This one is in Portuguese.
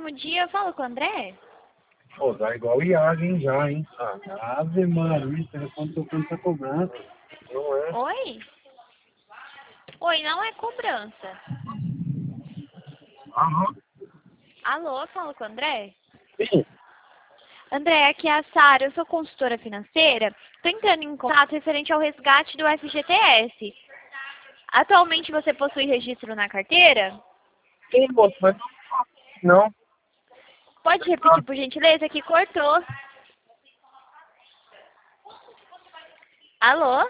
ótimo dia. Eu falo com o André? Pô, dá igual IAG, hein, já, hein? Ave Maria, o telefone tocando essa cobrança. Não é? Oi? Oi, não é cobrança. Aham. Alô, falo com o André? Sim. André, aqui é a Sara, eu sou consultora financeira. Estou entrando em contato referente ao resgate do FGTS. Atualmente você possui registro na carteira? Sim, moço, mas não. Pode repetir, por gentileza, que cortou. Alô?